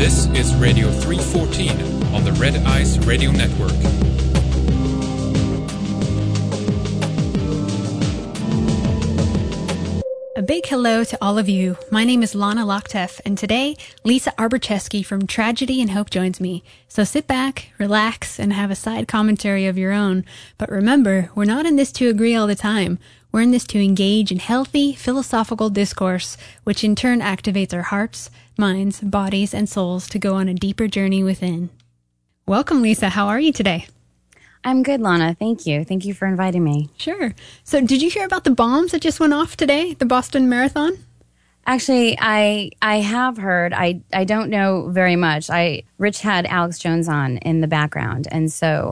This is Radio 314 on the Red Ice Radio Network. A big hello to all of you. My name is Lana Lochtef, and today, Lisa Arborczewski from Tragedy and Hope joins me. So sit back, relax, and have a side commentary of your own. But remember, we're not in this to agree all the time. We're in this to engage in healthy, philosophical discourse, which in turn activates our hearts, minds, bodies, and souls to go on a deeper journey within. Welcome, Lisa. How are you today? I'm good, Lana. Thank you. Thank you for inviting me. Sure. So did you hear about the bombs that just went off today, the Boston Marathon? Actually, I have heard. I don't know very much. Rich had Alex Jones on in the background, and so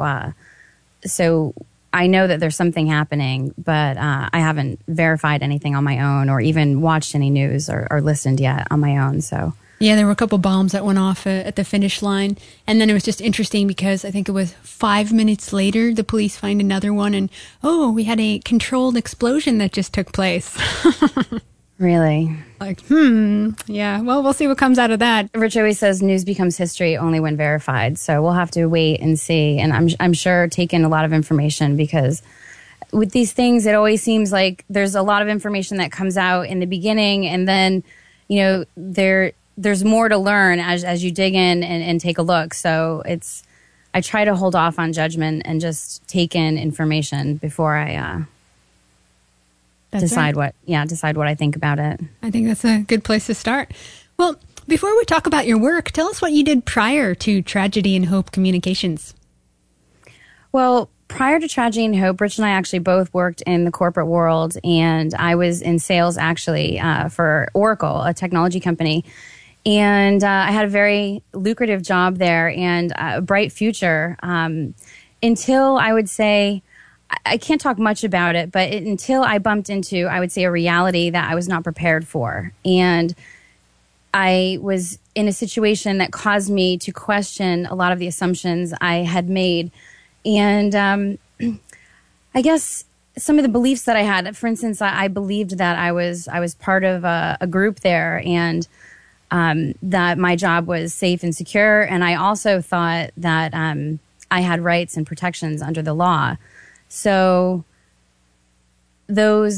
I know that there's something happening, but I haven't verified anything on my own or even watched any news or listened yet on my own, so... Yeah, there were a couple bombs that went off at the finish line. And then it was just interesting because I think it was 5 minutes later, the police find another one. And, we had a controlled explosion that just took place. Really? Yeah, well, we'll see what comes out of that. Rich always says news becomes history only when verified. So we'll have to wait and see. And I'm sure take in a lot of information because with these things, it always seems like there's a lot of information that comes out in the beginning. And then, there's more to learn as you dig in and take a look. So I try to hold off on judgment and just take in information before I decide what I think about it. I think that's a good place to start. Well, before we talk about your work, tell us what you did prior to Tragedy and Hope Communications. Well, prior to Tragedy and Hope, Rich and I actually both worked in the corporate world, and I was in sales actually for Oracle, a technology company. And I had a very lucrative job there and a bright future until I would say, I can't talk much about it, but until I bumped into, I would say, a reality that I was not prepared for. And I was in a situation that caused me to question a lot of the assumptions I had made. And I guess some of the beliefs that I had, for instance, I believed that I was part of a group there and that my job was safe and secure. And I also thought that I had rights and protections under the law. So those,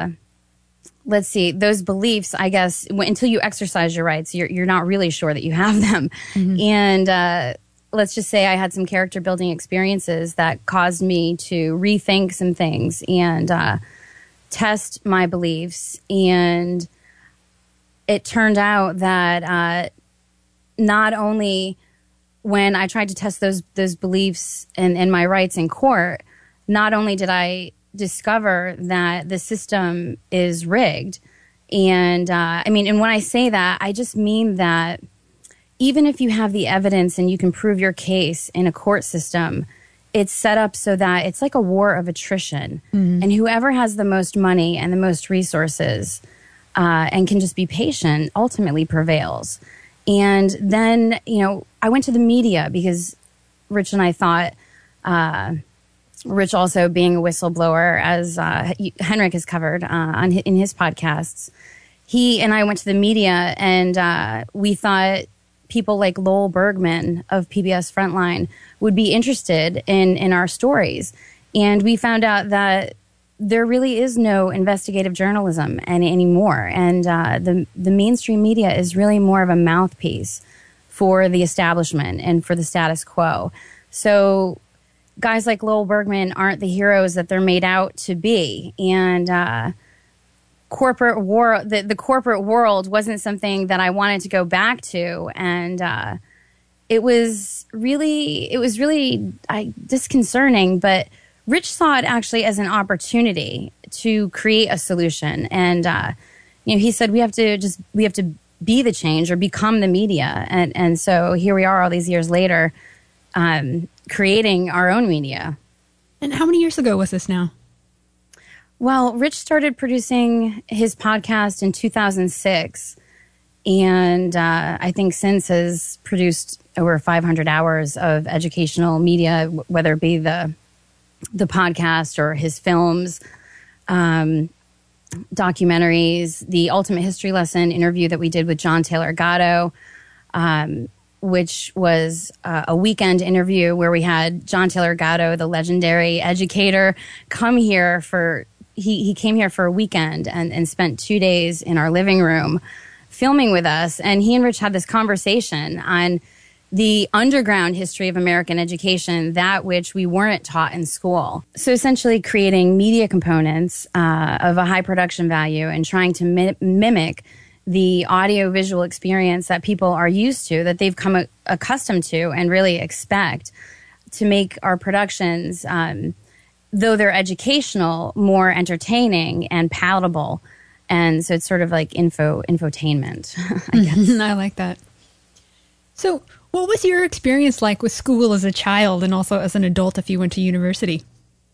those beliefs, I guess, until you exercise your rights, you're not really sure that you have them. Mm-hmm. And let's just say I had some character building experiences that caused me to rethink some things and test my beliefs. And it turned out that not only when I tried to test those beliefs and my rights in court, not only did I discover that the system is rigged, and and when I say that, I just mean that even if you have the evidence and you can prove your case in a court system, it's set up so that it's like a war of attrition. Mm-hmm. And whoever has the most money and the most resources and can just be patient ultimately prevails. And then, I went to the media because Rich and I thought, Rich also being a whistleblower, as Henrik has covered in his podcasts, he and I went to the media and we thought people like Lowell Bergman of PBS Frontline would be interested in our stories. And we found out that there really is no investigative journalism anymore. And the mainstream media is really more of a mouthpiece for the establishment and for the status quo. So guys like Lowell Bergman aren't the heroes that they're made out to be. And the corporate world wasn't something that I wanted to go back to. And it was really disconcerting, but Rich saw it actually as an opportunity to create a solution. And, he said we have to be the change or become the media. And so here we are all these years later, creating our own media. And how many years ago was this now? Well, Rich started producing his podcast in 2006. And I think since has produced over 500 hours of educational media, whether it be the podcast or his films, documentaries, the Ultimate History Lesson interview that we did with John Taylor Gatto, which was a weekend interview where we had John Taylor Gatto, the legendary educator, come here for, he came here for a weekend and spent 2 days in our living room filming with us. And he and Rich had this conversation on the underground history of American education, that which we weren't taught in school. So essentially creating media components of a high production value and trying to mimic the audio-visual experience that people are used to, that they've come accustomed to and really expect, to make our productions, though they're educational, more entertaining and palatable. And so it's sort of like infotainment, I guess. I like that. So what was your experience like with school as a child and also as an adult if you went to university?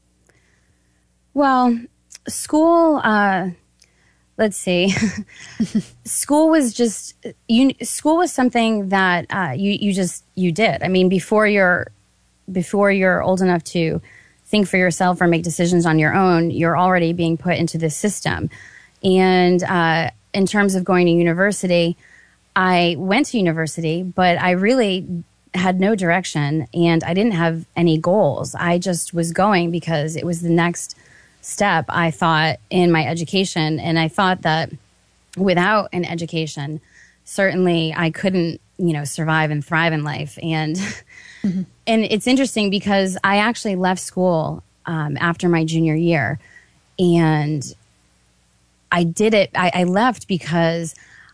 Well, school, let's see. School was just, school was something that you did. I mean, before you're old enough to think for yourself or make decisions on your own, you're already being put into this system. And in terms of going to university, I went to university, but I really had no direction and I didn't have any goals. I just was going because it was the next step, I thought, in my education. And I thought that without an education, certainly I couldn't, survive and thrive in life. And and it's interesting because I actually left school after my junior year, and I did it. I left because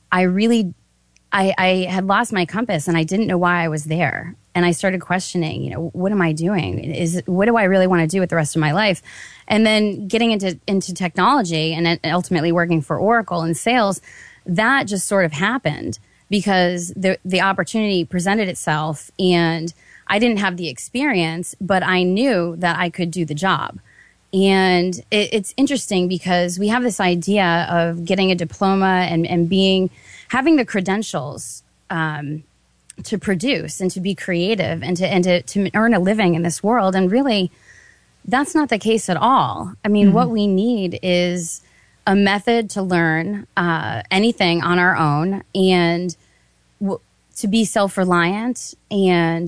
I had lost my compass and I didn't know why I was there. And I started questioning, what am I doing? What do I really want to do with the rest of my life? And then getting into technology and ultimately working for Oracle in sales, that just sort of happened because the opportunity presented itself and I didn't have the experience, but I knew that I could do the job. And it's interesting because we have this idea of getting a diploma and having the credentials to produce and to be creative and to earn a living in this world. And really, that's not the case at all. I mean, what we need is a method to learn anything on our own and to be self-reliant and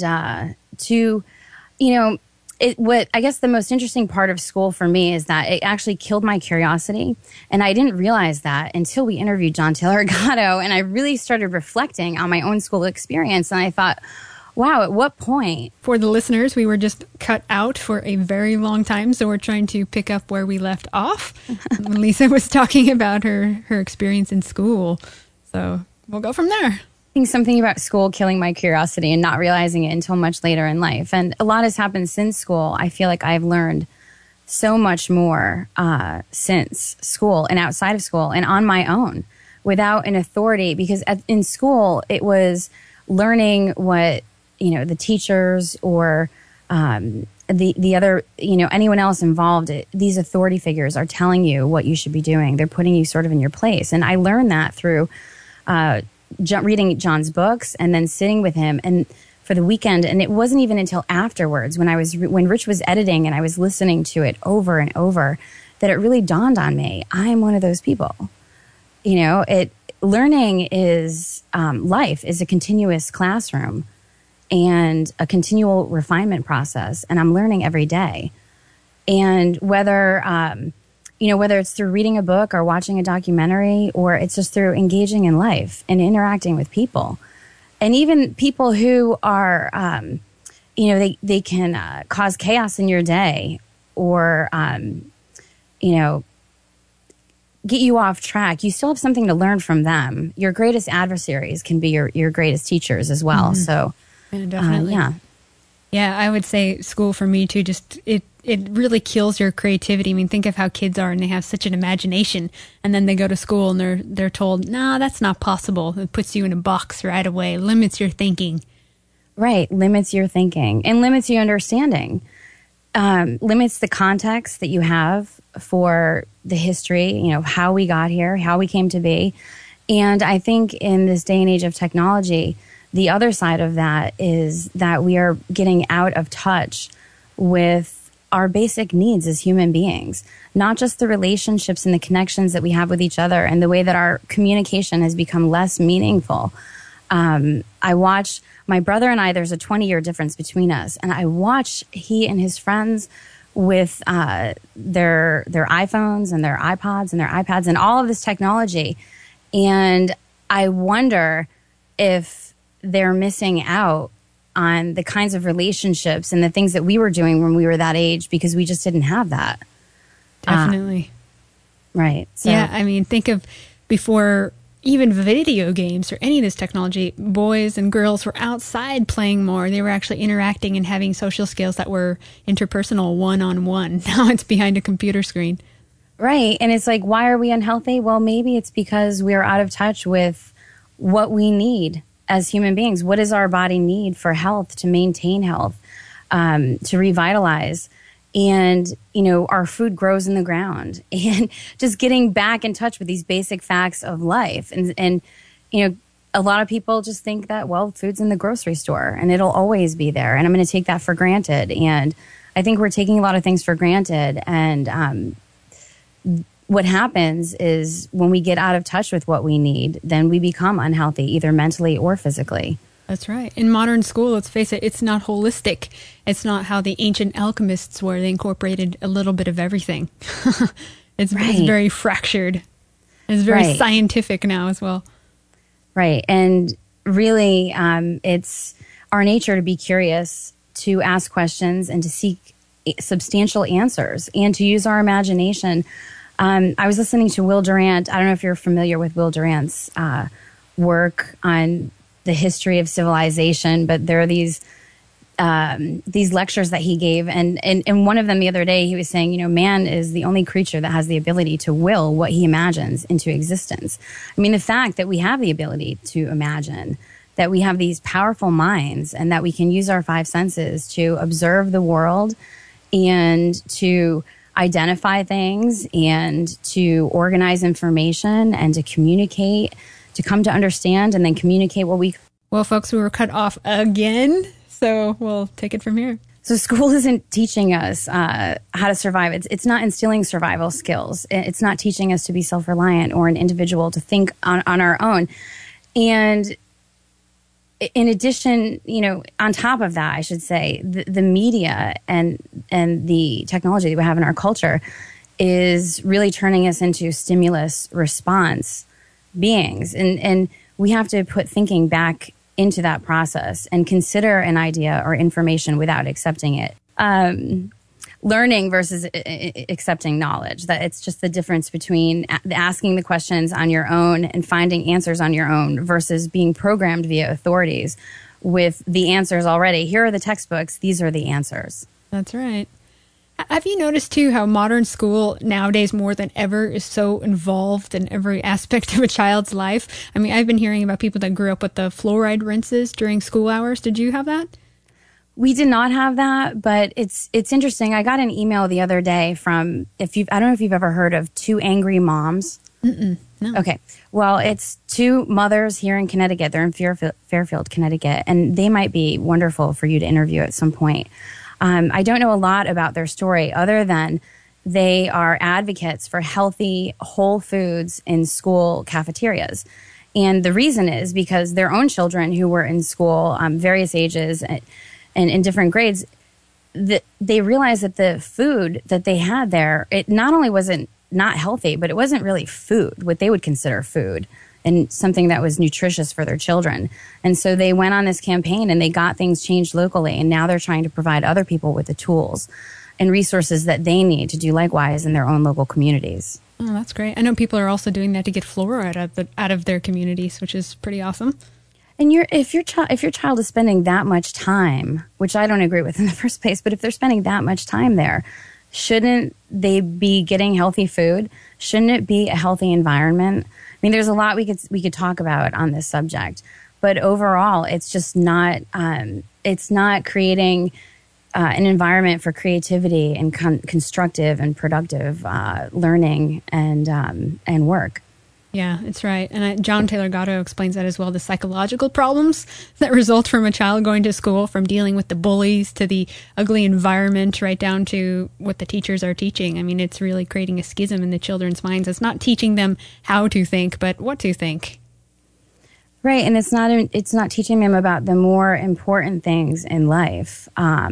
what I guess the most interesting part of school for me is that it actually killed my curiosity. And I didn't realize that until we interviewed John Taylor Gatto. And I really started reflecting on my own school experience. And I thought, wow, at what point? For the listeners, we were just cut out for a very long time. So we're trying to pick up where we left off when Lisa was talking about her experience in school. So we'll go from there. I think something about school killing my curiosity and not realizing it until much later in life. And a lot has happened since school. I feel like I've learned so much more since school and outside of school and on my own without an authority, because in school it was learning what, the teachers or the other, anyone else involved, these authority figures are telling you what you should be doing. They're putting you sort of in your place. And I learned that through reading John's books and then sitting with him and for the weekend. And it wasn't even until afterwards when Rich was editing and I was listening to it over and over that it really dawned on me. I'm one of those people. Learning is, life is a continuous classroom and a continual refinement process. And I'm learning every day. And whether it's through reading a book or watching a documentary, or it's just through engaging in life and interacting with people. And even people who are, they can cause chaos in your day or, get you off track. You still have something to learn from them. Your greatest adversaries can be your greatest teachers as well. So, definitely. Yeah, I would say school for me too, just it really kills your creativity. I mean, think of how kids are and they have such an imagination and then they go to school and they're told, no, that's not possible. It puts you in a box right away, limits your thinking. Right, limits your thinking and limits your understanding. Limits the context that you have for the history, how we got here, how we came to be. And I think in this day and age of technology, the other side of that is that we are getting out of touch with our basic needs as human beings, not just the relationships and the connections that we have with each other and the way that our communication has become less meaningful. I watch my brother and I, there's a 20-year difference between us. And I watch he and his friends with their iPhones and their iPods and their iPads and all of this technology. And I wonder if they're missing out on the kinds of relationships and the things that we were doing when we were that age, because we just didn't have that. Definitely. Right. So. Yeah, I mean, think of before even video games or any of this technology, boys and girls were outside playing more. They were actually interacting and having social skills that were interpersonal, one-on-one. Now it's behind a computer screen. Right. And it's like, why are we unhealthy? Well, maybe it's because we're out of touch with what we need as human beings. What does our body need for health, to maintain health, to revitalize? And, you know, our food grows in the ground, and just getting back in touch with these basic facts of life. And, you know, a lot of people just think that, well, food's in the grocery store and it'll always be there, and I'm going to take that for granted. And I think we're taking a lot of things for granted. And what happens is when we get out of touch with what we need, then we become unhealthy, either mentally or physically. That's right. In modern school, let's face it, it's not holistic. It's not how the ancient alchemists were. They incorporated a little bit of everything. It's very fractured. It's very scientific now as well. Right. And really, it's our nature to be curious, to ask questions, and to seek substantial answers, and to use our imagination. I was listening to Will Durant. I don't know if you're familiar with Will Durant's work on the history of civilization, but there are these lectures that he gave, and one of them the other day, he was saying, you know, man is the only creature that has the ability to will what he imagines into existence. I mean, the fact that we have the ability to imagine, that we have these powerful minds, and that we can use our five senses to observe the world and to identify things and to organize information and to communicate, to come to understand and then communicate what we... Well, folks, we were cut off again, so we'll take it from here. So school isn't teaching us how to survive. It's not instilling survival skills. It's not teaching us to be self-reliant or an individual to think on our own. And in addition, you know, on top of that, I should say, the media and the technology that we have in our culture is really turning us into stimulus response beings. And we have to put thinking back into that process and consider an idea or information without accepting it. Learning versus accepting knowledge. That it's just the difference between asking the questions on your own and finding answers on your own versus being programmed via authorities with the answers already. Here are the textbooks. These are the answers. That's right. Have you noticed, too, how modern school nowadays more than ever is so involved in every aspect of a child's life? I mean, I've been hearing about people that grew up with the fluoride rinses during school hours. Did you have that? We did not have that, but it's interesting. I got an email the other day from, I don't know if you've ever heard of Two Angry Moms. No. Okay. Well, it's two mothers here in Connecticut. They're in Fairfield, Connecticut, and they might be wonderful for you to interview at some point. I don't know a lot about their story other than they are advocates for healthy, whole foods in school cafeterias. And the reason is because their own children who were in school, various ages and in different grades, they realized that the food that they had there, it not only wasn't not healthy, but it wasn't really food, what they would consider food, and something that was nutritious for their children. And so they went on this campaign and they got things changed locally. And now they're trying to provide other people with the tools and resources that they need to do likewise in their own local communities. Oh, that's great. I know people are also doing that to get fluoride out of their communities, which is pretty awesome. And if your child is spending that much time, which I don't agree with in the first place, but if they're spending that much time there, shouldn't they be getting healthy food? Shouldn't it be a healthy environment? I mean, there's a lot we could talk about on this subject, but overall, it's just not. It's not creating an environment for creativity and constructive and productive learning and work. Yeah, it's right. And John Taylor Gatto explains that as well, the psychological problems that result from a child going to school, from dealing with the bullies to the ugly environment, right down to what the teachers are teaching. I mean, it's really creating a schism in the children's minds. It's not teaching them how to think, but what to think. Right, and it's not teaching them about the more important things in life.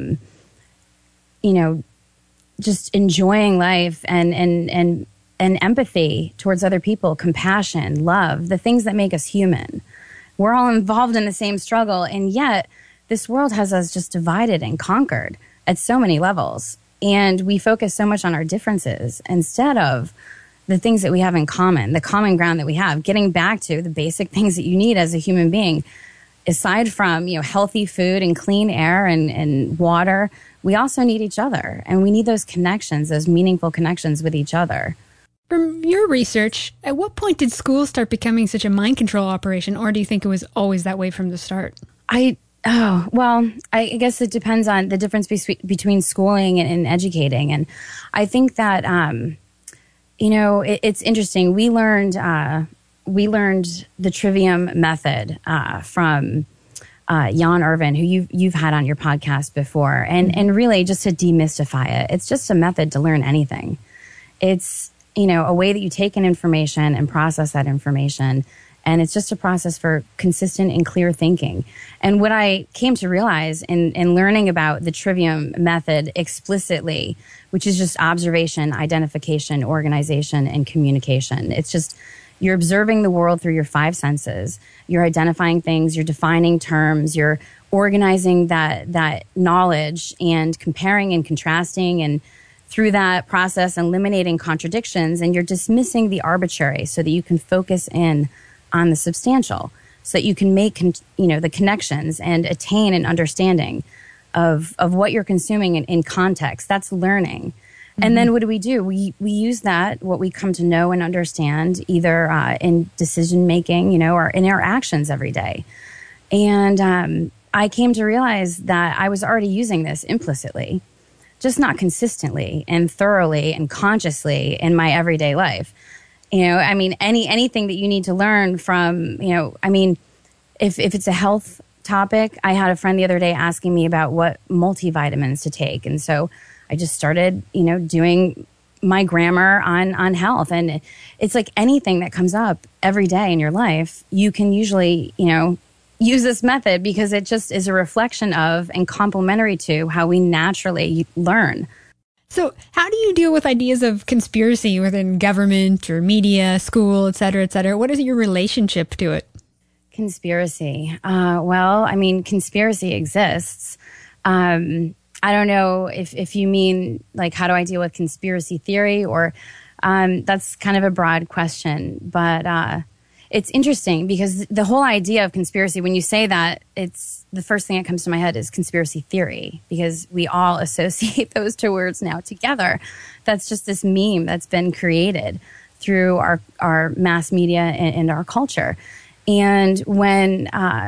Just enjoying life and empathy towards other people, compassion, love, the things that make us human. We're all involved in the same struggle, and yet this world has us just divided and conquered at so many levels. And we focus so much on our differences instead of the things that we have in common, the common ground that we have, getting back to the basic things that you need as a human being. Aside from, healthy food and clean air and water, we also need each other. And we need those connections, those meaningful connections with each other. From your research, at what point did schools start becoming such a mind control operation, or do you think it was always that way from the start? I guess it depends on the difference between schooling and educating. And I think that, it's interesting. We learned the Trivium method from Jan Irvin, who you've had on your podcast before, and really just to demystify it, it's just a method to learn anything. It's a way that you take in information and process that information. And it's just a process for consistent and clear thinking. And what I came to realize in learning about the Trivium method explicitly, which is just observation, identification, organization, and communication. It's just you're observing the world through your five senses. You're identifying things, you're defining terms, you're organizing that knowledge and comparing and contrasting, and through that process eliminating contradictions, and you're dismissing the arbitrary so that you can focus in on the substantial, so that you can make the connections and attain an understanding of what you're consuming in context. That's learning. Mm-hmm. And then what do? We use that, what we come to know and understand, either in decision making, or in our actions every day. And I came to realize that I was already using this implicitly, just not consistently and thoroughly and consciously in my everyday life. Anything that you need to learn from, if it's a health topic, I had a friend the other day asking me about what multivitamins to take. And so I just started, doing my grammar on health. And it's like anything that comes up every day in your life, you can usually, use this method because it just is a reflection of and complementary to how we naturally learn. So how do you deal with ideas of conspiracy within government or media, school, et cetera, et cetera? What is your relationship to it? Conspiracy. Conspiracy exists. I don't know if you mean, like, how do I deal with conspiracy theory, or that's kind of a broad question. But it's interesting because the whole idea of conspiracy, when you say that, it's the first thing that comes to my head is conspiracy theory, because we all associate those two words now together. That's just this meme that's been created through our mass media and our culture. And when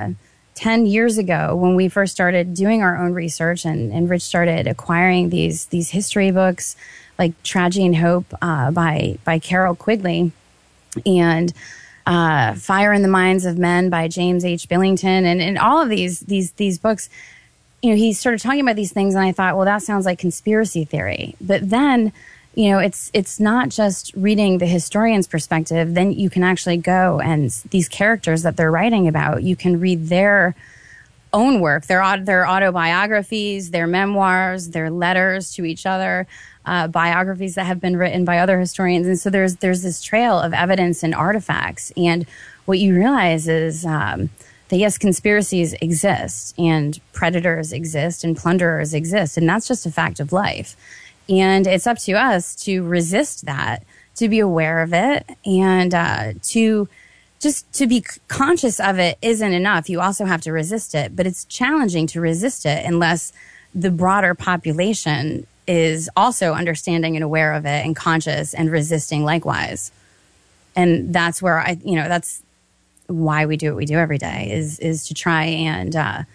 10 years ago, when we first started doing our own research and Rich started acquiring these history books like Tragedy and Hope by Carol Quigley, and Fire in the Minds of Men by James H. Billington, and all of these books, he started talking about these things, and I thought, well, that sounds like conspiracy theory. But then, it's not just reading the historian's perspective. Then you can actually go and these characters that they're writing about, you can read their own work, their autobiographies, their memoirs, their letters to each other, biographies that have been written by other historians. And so there's this trail of evidence and artifacts. And what you realize is that, yes, conspiracies exist, and predators exist, and plunderers exist. And that's just a fact of life. And it's up to us to resist that, to be aware of it, and to be conscious of it isn't enough. You also have to resist it. But it's challenging to resist it unless the broader population is also understanding and aware of it and conscious and resisting likewise. And that's where that's why we do what we do every day is to try and,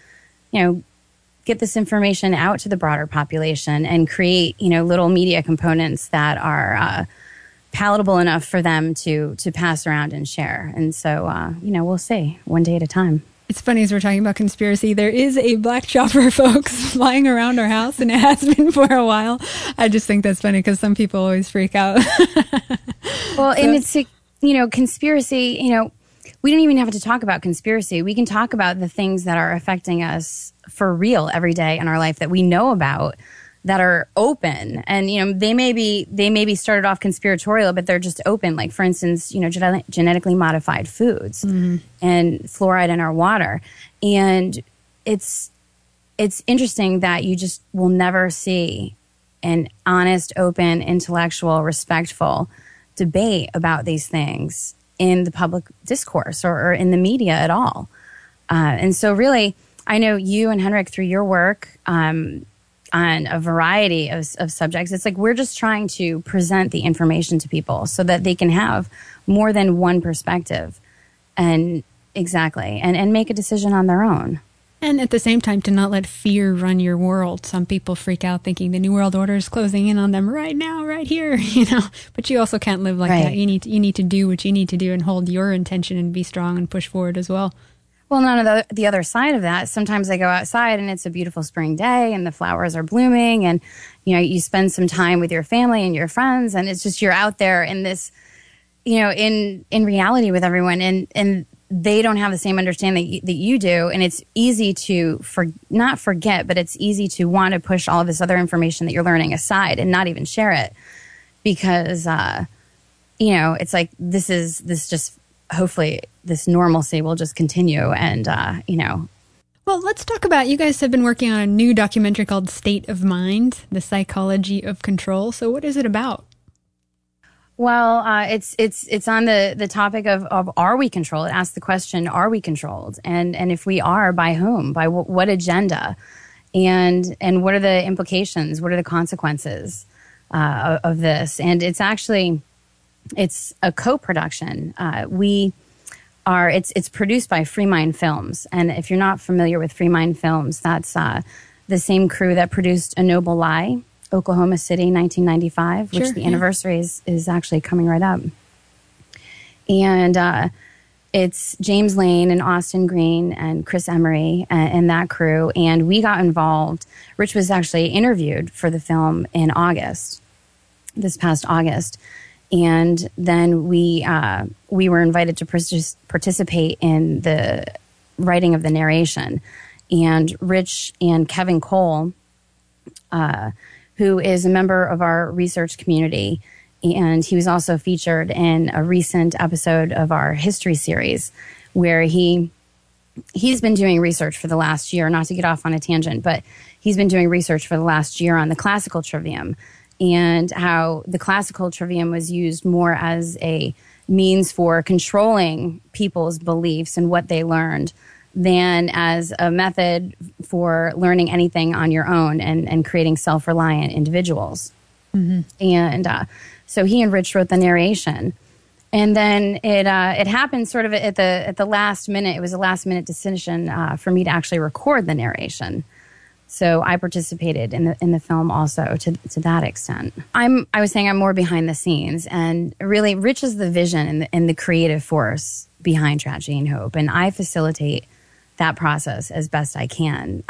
get this information out to the broader population and create, little media components that are palatable enough for them to pass around and share. And so, we'll see, one day at a time. It's funny, as we're talking about conspiracy, there is a black chopper, folks, flying around our house, and it has been for a while. I just think that's funny because some people always freak out. Well, and it's, conspiracy, we don't even have to talk about conspiracy. We can talk about the things that are affecting us for real every day in our life that we know about, that are open. And, they may be started off conspiratorial, but they're just open. Like, for instance, genetically modified foods and fluoride in our water. And it's interesting that you just will never see an honest, open, intellectual, respectful debate about these things in the public discourse or in the media at all. And so really, I know you and Henrik, through your work on a variety of subjects, it's like we're just trying to present the information to people so that they can have more than one perspective and make a decision on their own. And at the same time, to not let fear run your world. Some people freak out thinking the New World Order is closing in on them right now, right here, But you also can't live like that. You need to do what you need to do and hold your intention and be strong and push forward as well. Well, none of the other side of that. Sometimes I go outside and it's a beautiful spring day and the flowers are blooming and, you spend some time with your family and your friends and it's just you're out there in this, in reality with everyone and they don't have the same understanding that you do. And it's easy to not forget, but it's easy to want to push all of this other information that you're learning aside and not even share it because, it's like this just hopefully this normalcy will just continue. And, Well, let's talk about, you guys have been working on a new documentary called State of Mind, The Psychology of Control. So what is it about? Well, it's on the topic of are we controlled? It asks the question, are we controlled? And if we are, by whom? By what agenda? And what are the implications? What are the consequences of this? And it's a co-production. It's produced by Free Mind Films. And if you're not familiar with Free Mind Films, that's the same crew that produced A Noble Lie, Oklahoma City, 1995, which the anniversary is actually coming right up. And it's James Lane and Austin Green and Chris Emery and that crew. And we got involved. Rich was actually interviewed for the film in this past August. And then we were invited to participate in the writing of the narration. And Rich and Kevin Cole, who is a member of our research community, and he was also featured in a recent episode of our history series where he's been doing research for the last year, not to get off on a tangent, but he's been doing research for the last year on the classical trivium and how the classical trivium was used more as a means for controlling people's beliefs and what they learned than as a method for learning anything on your own and creating self-reliant individuals. Mm-hmm. And so he and Rich wrote the narration. And then it happened sort of at the last minute. It was a last-minute decision for me to actually record the narration. So I participated in the film also to that extent. I was saying I'm more behind the scenes, and really Rich is the vision and the creative force behind Tragedy and Hope, and I facilitate that process as best I can.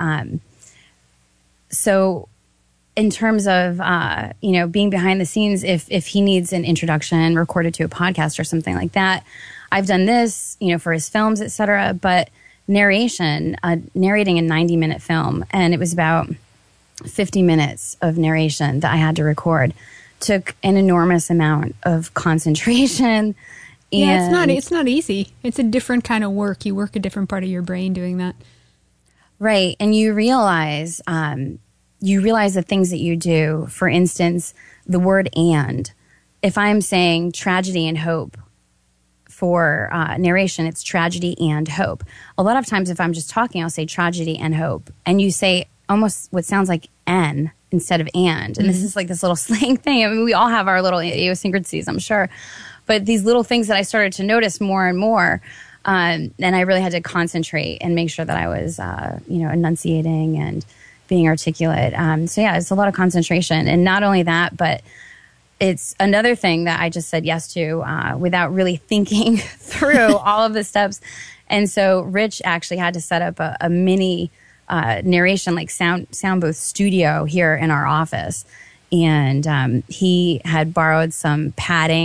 So in terms of, being behind the scenes, if he needs an introduction recorded to a podcast or something like that, I've done this, for his films, et cetera. But narrating a 90-minute film, and it was about 50 minutes of narration that I had to record, took an enormous amount of concentration. Yeah, it's not easy. It's a different kind of work. You work a different part of your brain doing that. Right. And you realize the things that you do. For instance, the word "and." If I'm saying tragedy and hope for narration, it's tragedy and hope. A lot of times if I'm just talking, I'll say tragedy and hope. And you say almost what sounds like "and" instead of "and." And this is like this little slang thing. I mean, we all have our little idiosyncrasies, I'm sure. But these little things that I started to notice more and more, and I really had to concentrate and make sure that I was, enunciating and being articulate. It's a lot of concentration. And not only that, but it's another thing that I just said yes to without really thinking through all of the steps. And so Rich actually had to set up a mini narration, like sound booth studio here in our office. And he had borrowed some padding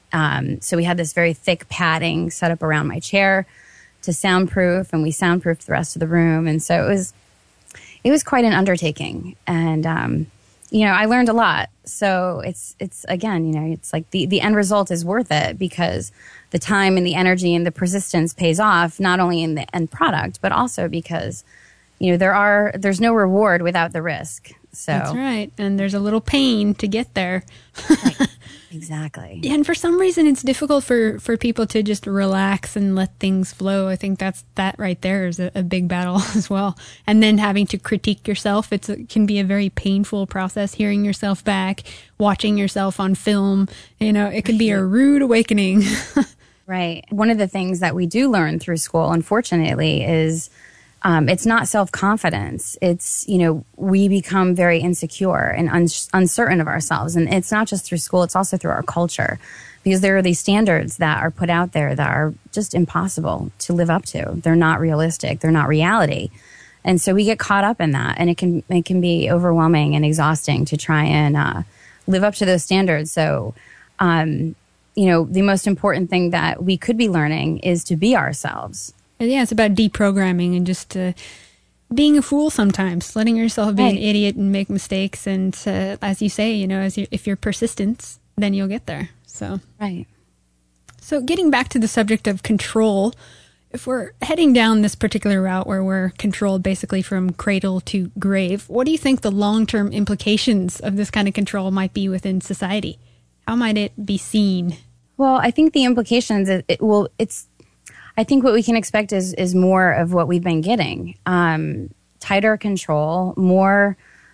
So we had this very thick padding set up around my chair to soundproof, and we soundproofed the rest of the room. And so it was quite an undertaking. And, I learned a lot. So it's again, it's like the end result is worth it because the time and the energy and the persistence pays off, not only in the end product, but also because, there's no reward without the risk. So that's right. And there's a little pain to get there. Right. Exactly. And for some reason, it's difficult for people to just relax and let things flow. I think that right there is a big battle as well. And then having to critique yourself, it can be a very painful process, hearing yourself back, watching yourself on film. It can be a rude awakening. Right. One of the things that we do learn through school, unfortunately, is it's not self-confidence. It's, we become very insecure and uncertain of ourselves. And it's not just through school, it's also through our culture. Because there are these standards that are put out there that are just impossible to live up to. They're not realistic. They're not reality. And so we get caught up in that. And it can be overwhelming and exhausting to try and live up to those standards. So, the most important thing that we could be learning is to be ourselves. Yeah, it's about deprogramming and just being a fool sometimes, letting yourself be an idiot and make mistakes. And as you say, if you're persistent, then you'll get there. So right. So getting back to the subject of control, if we're heading down this particular route where we're controlled basically from cradle to grave, what do you think the long-term implications of this kind of control might be within society? How might it be seen? Well, I think the implications, I think what we can expect is more of what we've been getting. Tighter control, more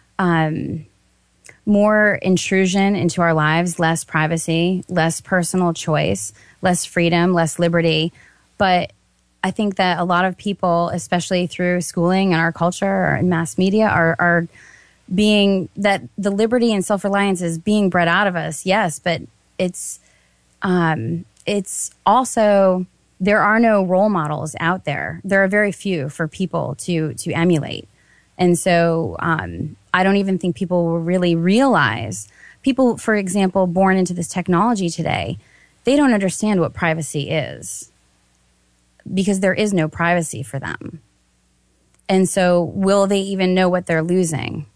intrusion into our lives, less privacy, less personal choice, less freedom, less liberty. But I think that a lot of people, especially through schooling and our culture and mass media, are being that the liberty and self-reliance is being bred out of us. Yes, but it's also, there are no role models out there. There are very few for people to emulate. And so I don't even think people will really realize. People, for example, born into this technology today, they don't understand what privacy is because there is no privacy for them. And so will they even know what they're losing?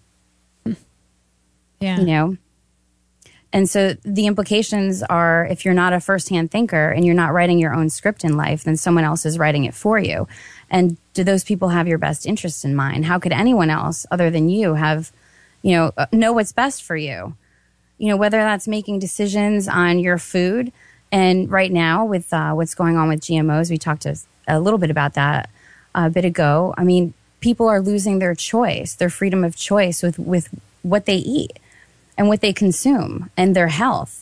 Yeah. And so the implications are, if you're not a firsthand thinker and you're not writing your own script in life, then someone else is writing it for you. And do those people have your best interest in mind? How could anyone else other than you have, know what's best for you? Whether that's making decisions on your food. And right now with what's going on with GMOs, we talked a little bit about that a bit ago. I mean, people are losing their choice, their freedom of choice with what they eat and what they consume and their health.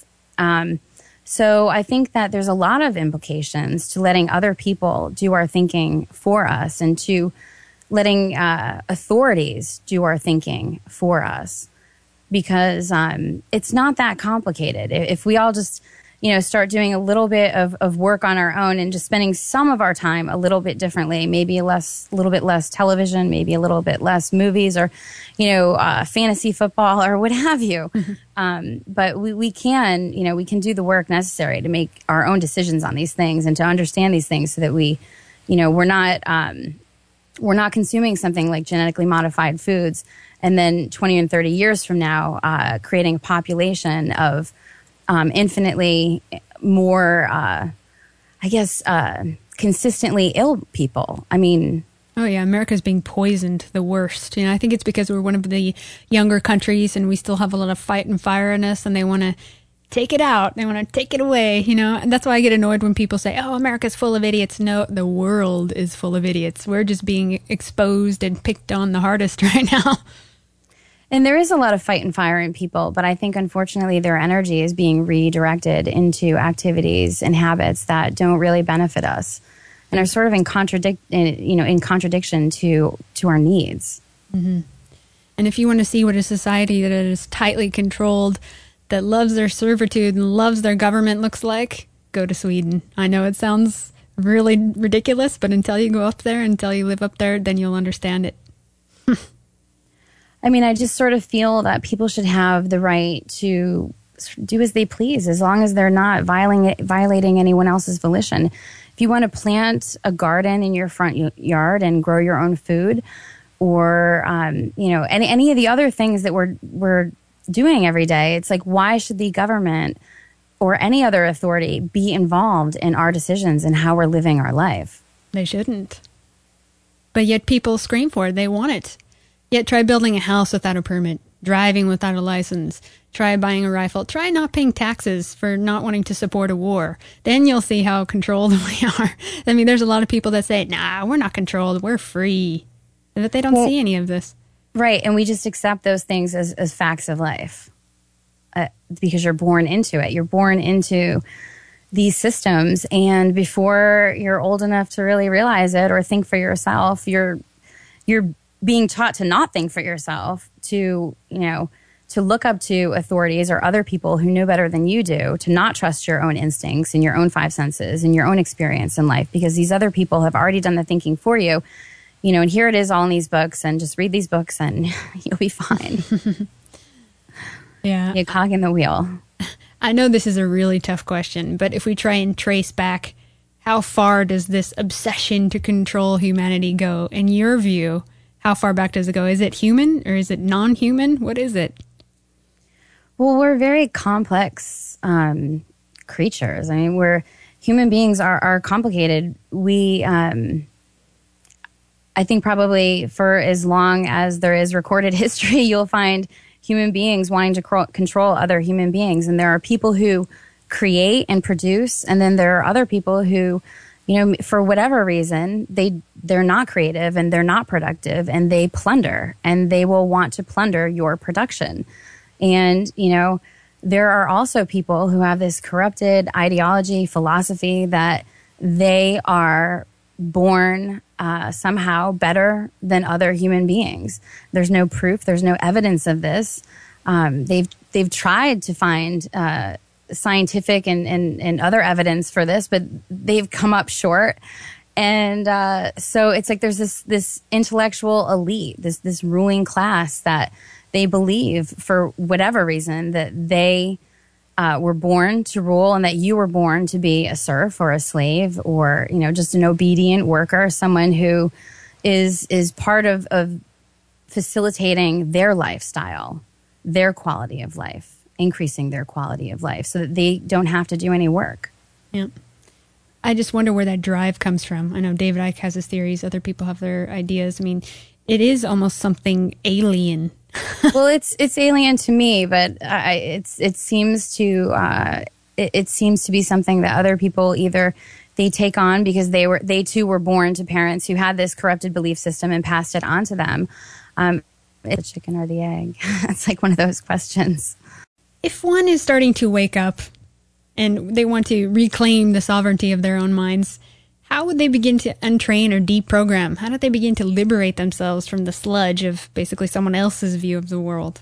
So I think that there's a lot of implications to letting other people do our thinking for us and to letting authorities do our thinking for us because it's not that complicated. If we all just, start doing a little bit of work on our own and just spending some of our time a little bit differently, maybe a little bit less television, maybe a little bit less movies or, fantasy football or what have you. Mm-hmm. But we can do the work necessary to make our own decisions on these things and to understand these things so that we, we're not consuming something like genetically modified foods and then 20 and 30 years from now, creating a population of infinitely more, consistently ill people. I mean... Oh, yeah. America's being poisoned the worst. I think it's because we're one of the younger countries and we still have a lot of fight and fire in us and they want to take it out. They want to take it away, And that's why I get annoyed when people say, oh, America's full of idiots. No, the world is full of idiots. We're just being exposed and picked on the hardest right now. And there is a lot of fight and fire in people, but I think unfortunately their energy is being redirected into activities and habits that don't really benefit us and are sort of in contradiction to our needs. Mm-hmm. And if you want to see what a society that is tightly controlled, that loves their servitude and loves their government looks like, go to Sweden. I know it sounds really ridiculous, but until you go up there, until you live up there, then you'll understand it. I mean, I just sort of feel that people should have the right to do as they please, as long as they're not violating anyone else's volition. If you want to plant a garden in your front yard and grow your own food, or any of the other things that we're doing every day, it's like, why should the government or any other authority be involved in our decisions and how we're living our life? They shouldn't. But yet people scream for it. They want it. Yet try building a house without a permit, driving without a license, try buying a rifle, try not paying taxes for not wanting to support a war. Then you'll see how controlled we are. I mean, there's a lot of people that say, nah, we're not controlled, we're free. But they don't see any of this. Right, and we just accept those things as facts of life because you're born into it. You're born into these systems, and before you're old enough to really realize it or think for yourself, you're being taught to not think for yourself, to look up to authorities or other people who know better than you do, to not trust your own instincts and your own five senses and your own experience in life, because these other people have already done the thinking for you. And here it is all in these books, and just read these books and you'll be fine. Yeah. You're cog in the wheel. I know this is a really tough question, but if we try and trace back, how far does this obsession to control humanity go? In your view, how far back does it go? Is it human or is it non-human? What is it? Well, we're very complex creatures. I mean, human beings are complicated. I think probably for as long as there is recorded history, you'll find human beings wanting to control other human beings. And there are people who create and produce, and then there are other people who, for whatever reason, they're not creative and they're not productive, and they plunder, and they will want to plunder your production. And, there are also people who have this corrupted ideology, philosophy that they are born somehow better than other human beings. There's no proof. There's no evidence of this. They've tried to find scientific and other evidence for this, but they've come up short. And so it's like there's this intellectual elite, this ruling class that they believe, for whatever reason, that they were born to rule, and that you were born to be a serf or a slave, or just an obedient worker, someone who is part of facilitating their lifestyle, their quality of life, increasing their quality of life, so that they don't have to do any work. Yeah. I just wonder where that drive comes from. I know David Icke has his theories, other people have their ideas. I mean, it is almost something alien. Well, it's alien to me, but it seems to be something that other people either they take on because they too were born to parents who had this corrupted belief system and passed it on to them. It's the chicken or the egg. It's like one of those questions. If one is starting to wake up and they want to reclaim the sovereignty of their own minds, how would they begin to untrain or deprogram? How do they begin to liberate themselves from the sludge of basically someone else's view of the world?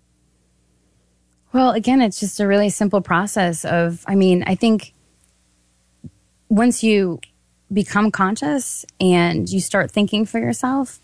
Well, again, it's just a really simple process I think once you become conscious and you start thinking for yourself,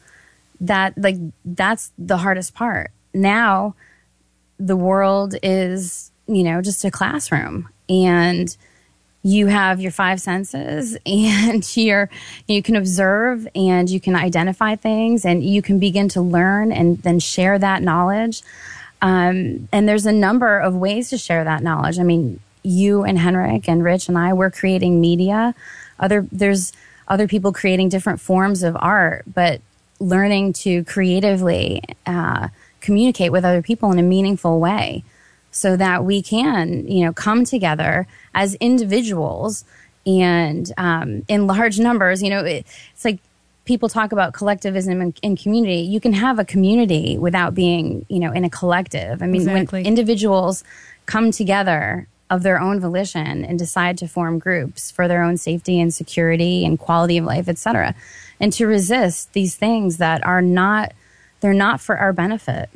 that's the hardest part. Now, the world is, just a classroom, and you have your five senses, and you can observe, and you can identify things, and you can begin to learn and then share that knowledge. And there's a number of ways to share that knowledge. I mean, you and Henrik and Rich and I, we're creating media. There's other people creating different forms of art, but learning to creatively communicate with other people in a meaningful way, so that we can, come together as individuals and in large numbers. It's like people talk about collectivism in community. You can have a community without being, in a collective. I mean, exactly. When individuals come together of their own volition and decide to form groups for their own safety and security and quality of life, etc., and to resist these things that they're not for our benefit.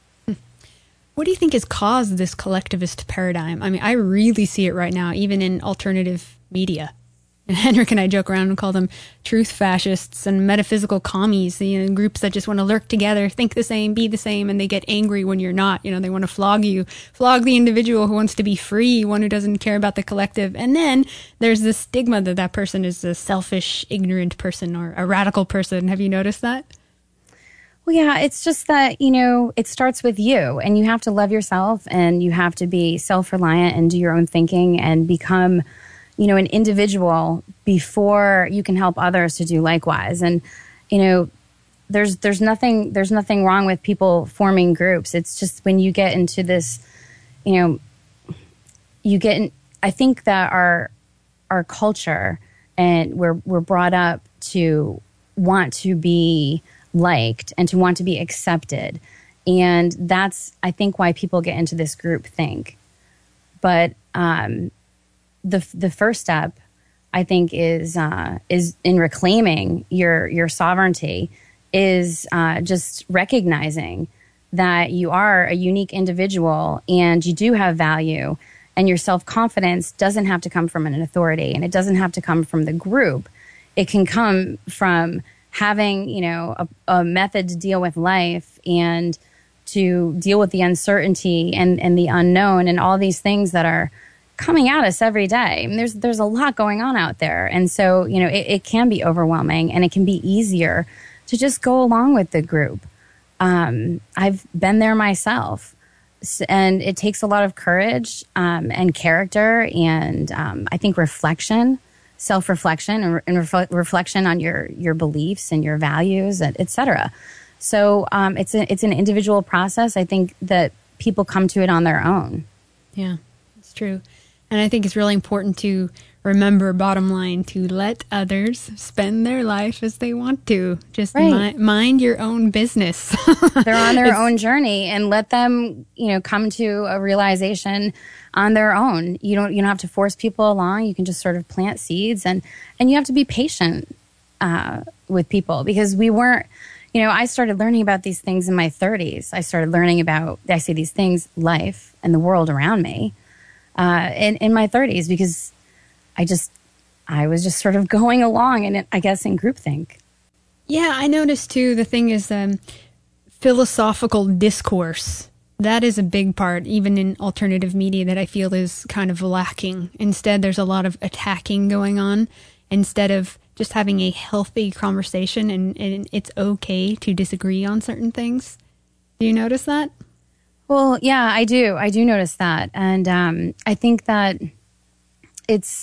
What do you think has caused this collectivist paradigm? I mean, I really see it right now, even in alternative media. And Henrik and I joke around and call them truth fascists and metaphysical commies, groups that just want to lurk together, think the same, be the same, and they get angry when you're not. They want to flog you, flog the individual who wants to be free, one who doesn't care about the collective. And then there's this stigma that that person is a selfish, ignorant person or a radical person. Have you noticed that? Well, yeah, it's just that, it starts with you, and you have to love yourself, and you have to be self-reliant and do your own thinking and become an individual before you can help others to do likewise. And, there's nothing wrong with people forming groups. It's just when you get into this, I think that our culture, and we're brought up to want to be liked and to want to be accepted. And that's, I think, why people get into this group think. But, the first step, I think, is in reclaiming your sovereignty, is just recognizing that you are a unique individual and you do have value, and your self-confidence doesn't have to come from an authority, and it doesn't have to come from the group. It can come from having, a method to deal with life and to deal with the uncertainty and the unknown and all these things that are coming at us every day. I mean, there's a lot going on out there. And so, it can be overwhelming, and it can be easier to just go along with the group. I've been there myself, and it takes a lot of courage and character and I think self-reflection and reflection on your beliefs and your values, et cetera. So it's an individual process. I think that people come to it on their own. Yeah, it's true. And I think it's really important to remember, bottom line, to let others spend their life as they want to. Just mind your own business. They're on their own journey, and let them, come to a realization on their own. You don't have to force people along. You can just sort of plant seeds, and you have to be patient with people, because we weren't, I started learning about these things in my 30s. I started learning about, I say these things, life and the world around me in my 30s, because I was just sort of going along, and I guess in groupthink. Yeah, I noticed too, the thing is philosophical discourse. That is a big part, even in alternative media, that I feel is kind of lacking. Instead, there's a lot of attacking going on, instead of just having a healthy conversation, and it's okay to disagree on certain things. Do you notice that? Well, yeah, I do. I do notice that. And I think that it's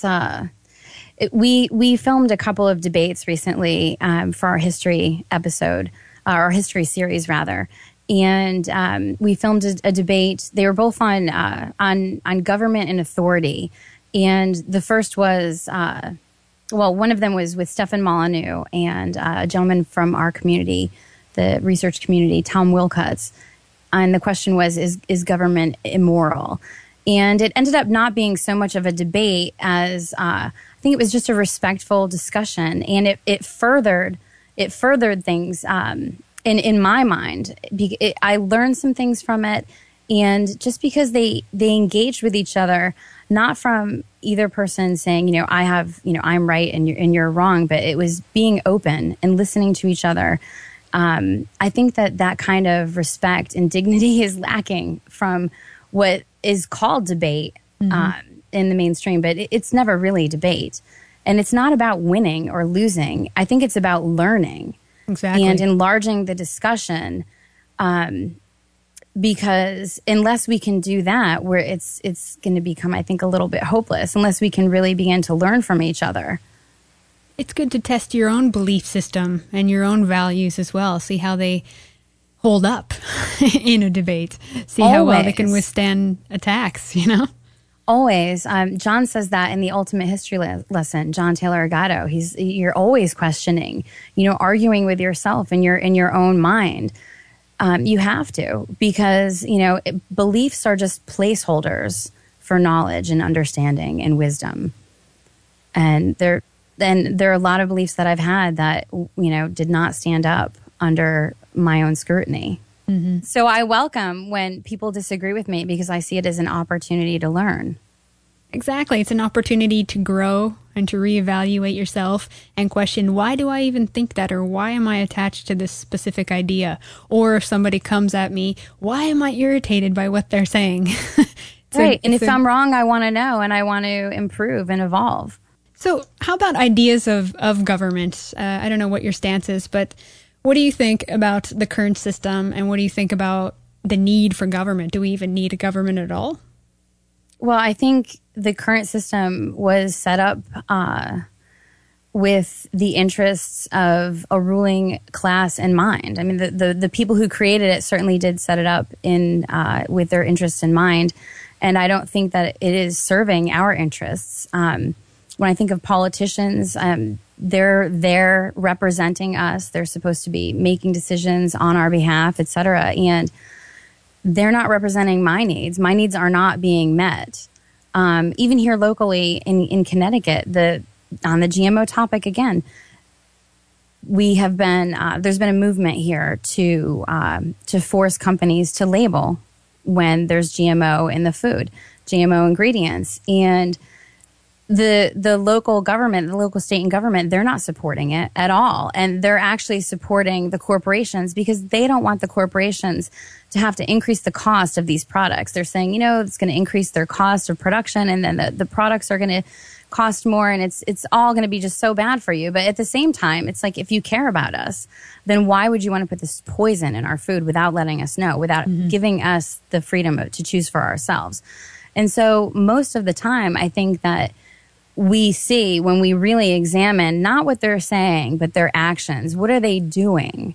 we filmed a couple of debates recently for our history episode, our history series rather, and we filmed a debate. They were both on government and authority, and the first was one of them was with Stefan Molyneux and a gentleman from our community, the research community, Tom Wilcuts, and the question was, is government immoral? And it ended up not being so much of a debate as I think it was just a respectful discussion, and it furthered things in my mind. I learned some things from it, and just because they engaged with each other, not from either person saying, I have, I'm right and you're wrong, but it was being open and listening to each other. I think that kind of respect and dignity is lacking from what is called debate in the mainstream, but it's never really debate. And it's not about winning or losing. I think it's about learning. Exactly. And enlarging the discussion, because unless we can do that, where it's going to become, I think, a little bit hopeless, unless we can really begin to learn from each other. It's good to test your own belief system and your own values as well. See how they hold up in a debate. See how well they can withstand attacks, Always. John says that in the Ultimate History lesson, John Taylor Agato. You're always questioning, arguing with yourself in your own mind. You have to, because, beliefs are just placeholders for knowledge and understanding and wisdom. And there are a lot of beliefs that I've had that, did not stand up under my own scrutiny. Mm-hmm. So I welcome when people disagree with me, because I see it as an opportunity to learn. Exactly. It's an opportunity to grow and to reevaluate yourself and question, why do I even think that? Or why am I attached to this specific idea? Or if somebody comes at me, why am I irritated by what they're saying? Right. And if I'm wrong, I want to know and I want to improve and evolve. So how about ideas of government? I don't know what your stance is, but what do you think about the current system, and what do you think about the need for government? Do we even need a government at all? Well, I think the current system was set up with the interests of a ruling class in mind. I mean, the people who created it certainly did set it up in with their interests in mind, and I don't think that it is serving our interests. When I think of politicians, they're there representing us. They're supposed to be making decisions on our behalf, et cetera, and they're not representing my needs. My needs are not being met. Even here locally in Connecticut, on the GMO topic again, we have been there's been a movement here to force companies to label when there's GMO in the food, GMO ingredients, and the local government, the local state and government, they're not supporting it at all. And they're actually supporting the corporations because they don't want the corporations to have to increase the cost of these products. They're saying, it's going to increase their cost of production, and then the products are going to cost more, and it's all going to be just so bad for you. But at the same time, it's like, if you care about us, then why would you want to put this poison in our food without letting us know, without giving us the freedom to choose for ourselves? And so most of the time, I think that we see, when we really examine not what they're saying, but their actions, what are they doing?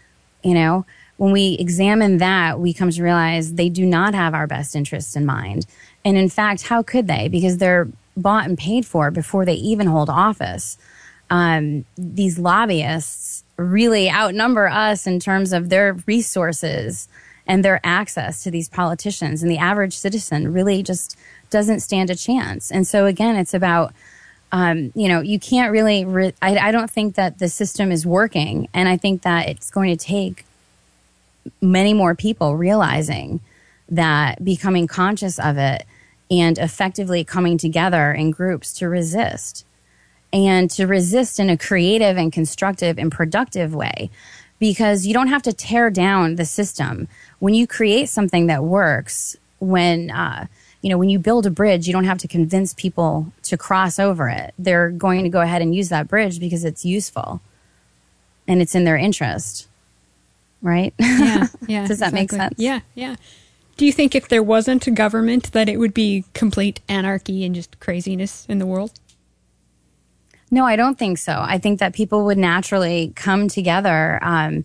When we examine that, we come to realize they do not have our best interests in mind. And in fact, how could they? Because they're bought and paid for before they even hold office. These lobbyists really outnumber us in terms of their resources and their access to these politicians. And the average citizen really just doesn't stand a chance. And so again, it's about, you can't really, I don't think that the system is working. And I think that it's going to take many more people realizing that, becoming conscious of it, and effectively coming together in groups to resist, and to resist in a creative and constructive and productive way. Because you don't have to tear down the system. When you create something that works, when you build a bridge, you don't have to convince people to cross over it. They're going to go ahead and use that bridge because it's useful and it's in their interest. Right? Yeah. Does that make sense? Yeah. Do you think if there wasn't a government that it would be complete anarchy and just craziness in the world? No, I don't think so. I think that people would naturally come together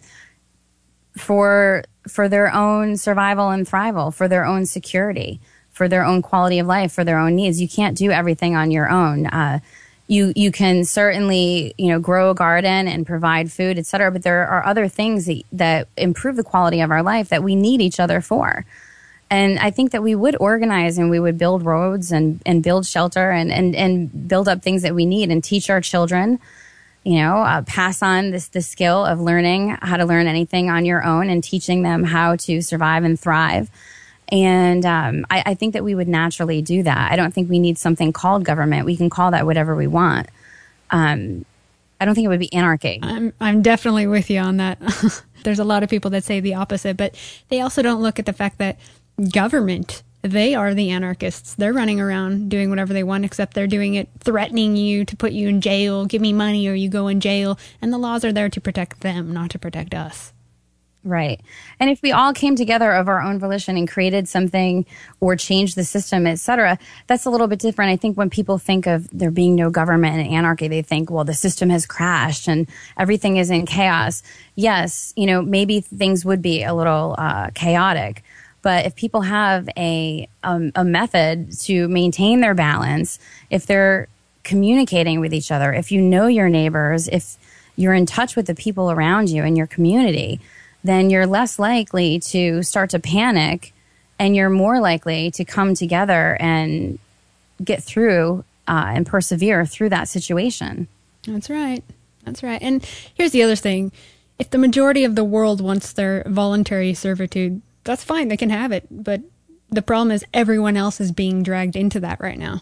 for their own survival and thrival, for their own security, for their own quality of life, for their own needs. You can't do everything on your own. You can certainly, grow a garden and provide food, et cetera, but there are other things that improve the quality of our life that we need each other for. And I think that we would organize and we would build roads and build shelter and build up things that we need and teach our children, pass on the skill of learning how to learn anything on your own and teaching them how to survive and thrive. And I think that we would naturally do that. I don't think we need something called government. We can call that whatever we want. I don't think it would be anarchy. I'm definitely with you on that. There's a lot of people that say the opposite, but they also don't look at the fact that government, they are the anarchists. They're running around doing whatever they want, except they're doing it threatening you to put you in jail, give me money or you go in jail. And the laws are there to protect them, not to protect us. Right. And if we all came together of our own volition and created something or changed the system, et cetera, that's a little bit different. I think when people think of there being no government and anarchy, they think, well, the system has crashed and everything is in chaos. Yes, maybe things would be a little chaotic. But if people have a method to maintain their balance, if they're communicating with each other, if you know your neighbors, if you're in touch with the people around you in your community, then you're less likely to start to panic and you're more likely to come together and get through and persevere through that situation. That's right. And here's the other thing. If the majority of the world wants their voluntary servitude, that's fine. They can have it. But the problem is everyone else is being dragged into that right now.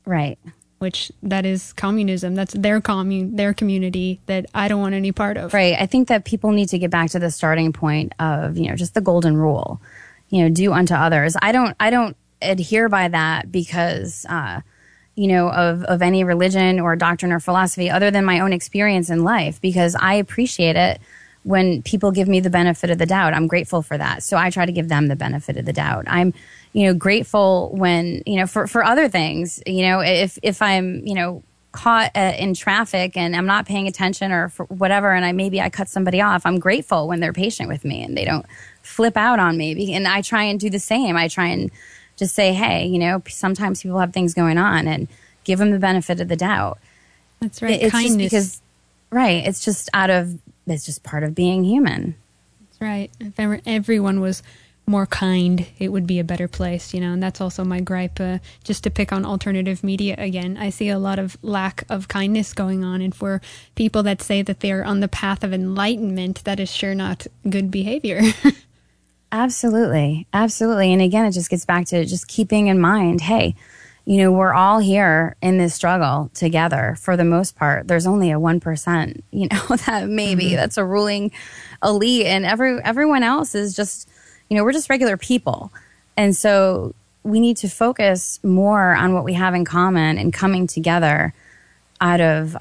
Right. which that is communism. That's their commune, their community that I don't want any part of. Right. I think that people need to get back to the starting point of, just the golden rule, do unto others. I don't adhere by that because, of any religion or doctrine or philosophy other than my own experience in life, because I appreciate it when people give me the benefit of the doubt. I'm grateful for that. So I try to give them the benefit of the doubt. I'm, grateful when, for other things, if I'm, caught in traffic and I'm not paying attention or for whatever, and maybe I cut somebody off, I'm grateful when they're patient with me and they don't flip out on me. And I try and do the same. I try and just say, hey, sometimes people have things going on, and give them the benefit of the doubt. That's right. It's kindness. just because, right. It's just part of being human. That's right. If everyone was more kind, it would be a better place, and that's also my gripe. Just to pick on alternative media again, I see a lot of lack of kindness going on. And for people that say that they're on the path of enlightenment, that is sure not good behavior. Absolutely. Absolutely. And again, it just gets back to just keeping in mind, hey, we're all here in this struggle together for the most part. There's only a 1%, that maybe that's a ruling elite, and everyone else is just, we're just regular people. And so we need to focus more on what we have in common and coming together out of,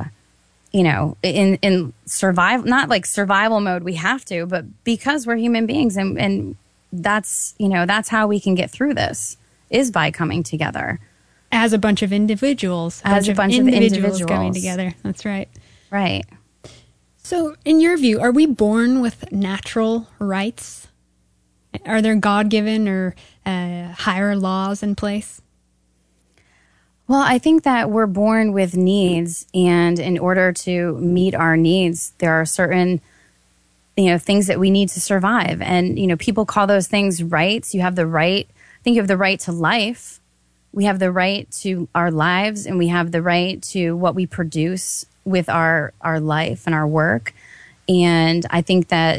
in survival, not like survival mode, we have to, but because we're human beings, and that's, that's how we can get through this, is by coming together. As a bunch of individuals. As a bunch of individuals coming together. That's right. Right. So in your view, are we born with natural rights? Are there God-given or higher laws in place? Well, I think that we're born with needs, and in order to meet our needs, there are certain, things that we need to survive. And, people call those things rights. You have the right, I think you have the right to life. We have the right to our lives, and we have the right to what we produce with our life and our work. And I think that,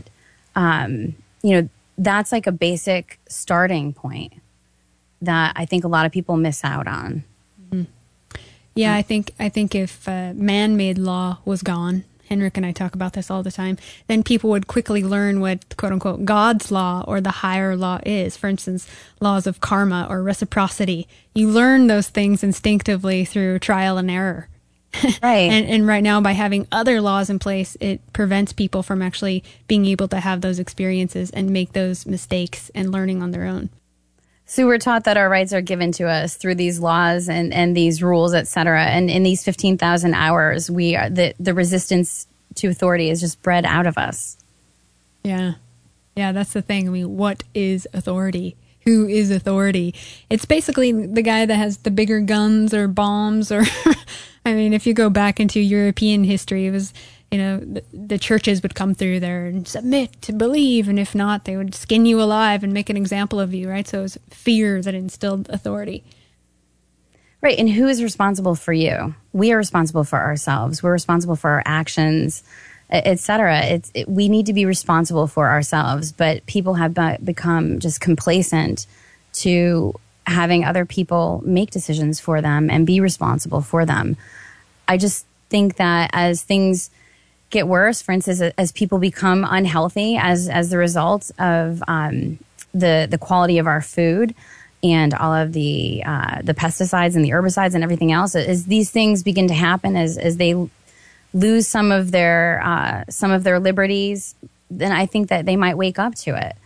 that's like a basic starting point that I think a lot of people miss out on. Mm-hmm. Yeah, I think if man-made law was gone, Henrik and I talk about this all the time, then people would quickly learn what, quote unquote, God's law or the higher law is. For instance, laws of karma or reciprocity. You learn those things instinctively through trial and error. Right. And right now, by having other laws in place, it prevents people from actually being able to have those experiences and make those mistakes and learning on their own. So we're taught that our rights are given to us through these laws and these rules, et cetera. And in these 15,000 hours, we are, the resistance to authority is just bred out of us. Yeah. Yeah, that's the thing. I mean, what is authority? Who is authority? It's basically the guy that has the bigger guns or bombs or... I mean, if you go back into European history, it was, the churches would come through there and submit to believe, and if not, they would skin you alive and make an example of you, right? So it was fear that instilled authority. Right, and who is responsible for you? We are responsible for ourselves. We're responsible for our actions, et cetera. We need to be responsible for ourselves, but people have become just complacent to having other people make decisions for them and be responsible for them. I just think that as things get worse, for instance, as people become unhealthy as the result of the quality of our food and all of the pesticides and the herbicides and everything else, as these things begin to happen, as they lose some of their liberties, then I think that they might wake up to it.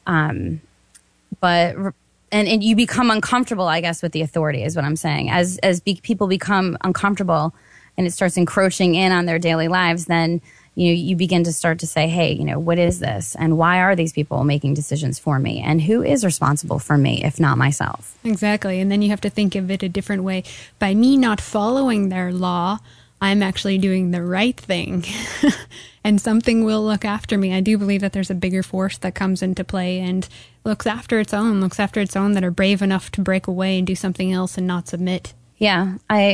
And you become uncomfortable, I guess, with the authority is what I'm saying. As people become uncomfortable and it starts encroaching in on their daily lives, then you begin to start to say, hey, what is this? And why are these people making decisions for me? And who is responsible for me, if not myself? Exactly. And then you have to think of it a different way. By me not following their law, I'm actually doing the right thing. And something will look after me. I do believe that there's a bigger force that comes into play and looks after its own that are brave enough to break away and do something else and not submit. Yeah.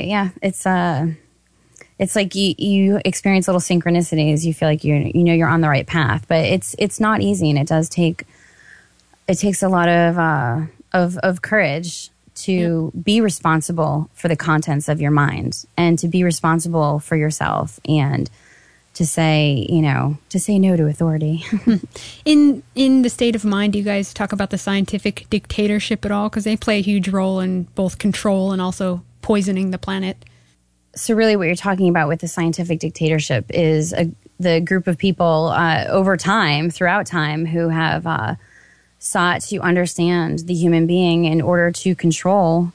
It's like you experience little synchronicities. You feel like you're on the right path, but it's not easy, and it takes a lot of courage to be responsible for the contents of your mind and to be responsible for yourself and to say, no to authority. In the State of Mind, do you guys talk about the scientific dictatorship at all? Because they play a huge role in both control and also poisoning the planet. So really what you're talking about with the scientific dictatorship is the group of people throughout time, who have sought to understand the human being in order to control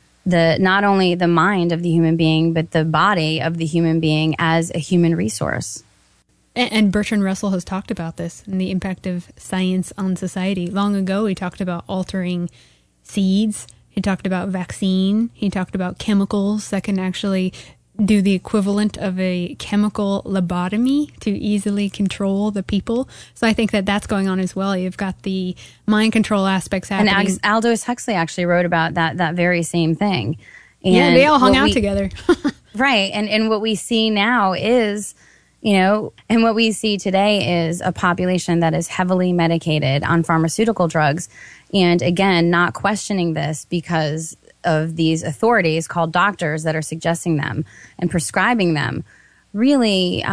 not only the mind of the human being, but the body of the human being as a human resource. And Bertrand Russell has talked about this and the impact of science on society. Long ago, he talked about altering seeds. He talked about vaccine. He talked about chemicals that can actually do the equivalent of a chemical lobotomy to easily control the people. So I think that that's going on as well. You've got the mind control aspects happening. And Aldous Huxley actually wrote about that very same thing. And they all hung out together. Right. And what we see now is, and what we see today is a population that is heavily medicated on pharmaceutical drugs. And again, not questioning this because of these authorities called doctors that are suggesting them and prescribing them, really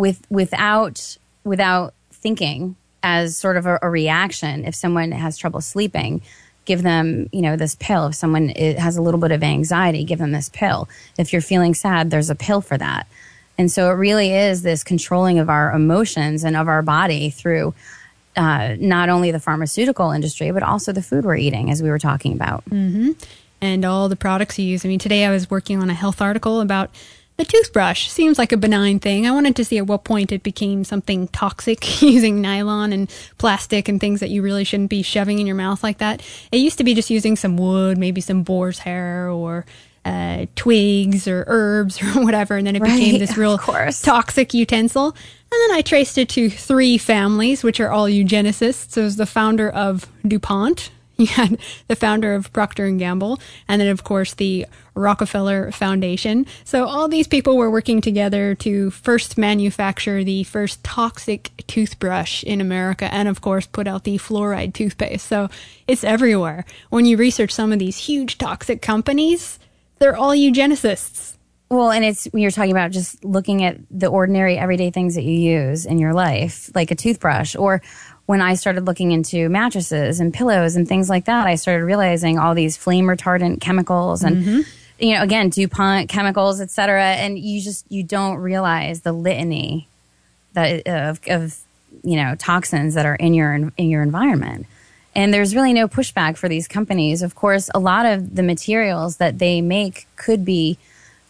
without thinking, as sort of a reaction. If someone has trouble sleeping, give them this pill. If someone has a little bit of anxiety, give them this pill. If you're feeling sad, there's a pill for that. And so it really is this controlling of our emotions and of our body through not only the pharmaceutical industry, but also the food we're eating, as we were talking about. Mm-hmm. And all the products you use. I mean, today I was working on a health article about the toothbrush. Seems like a benign thing. I wanted to see at what point it became something toxic, using nylon and plastic and things that you really shouldn't be shoving in your mouth like that. It used to be just using some wood, maybe some boar's hair or twigs or herbs or whatever, and then it became this real toxic utensil. And then I traced it to 3 families, which are all eugenicists. It was the founder of DuPont. You had the founder of Procter & Gamble, and then, of course, the Rockefeller Foundation. So all these people were working together to first manufacture the first toxic toothbrush in America and, of course, put out the fluoride toothpaste. So it's everywhere. When you research some of these huge toxic companies, they're all eugenicists. Well, and you're talking about just looking at the ordinary, everyday things that you use in your life, like a toothbrush. Or when I started looking into mattresses and pillows and things like that, I started realizing all these flame retardant chemicals and, again, DuPont chemicals, et cetera. And you don't realize the litany of toxins that are in your environment. And there's really no pushback for these companies. Of course, a lot of the materials that they make could be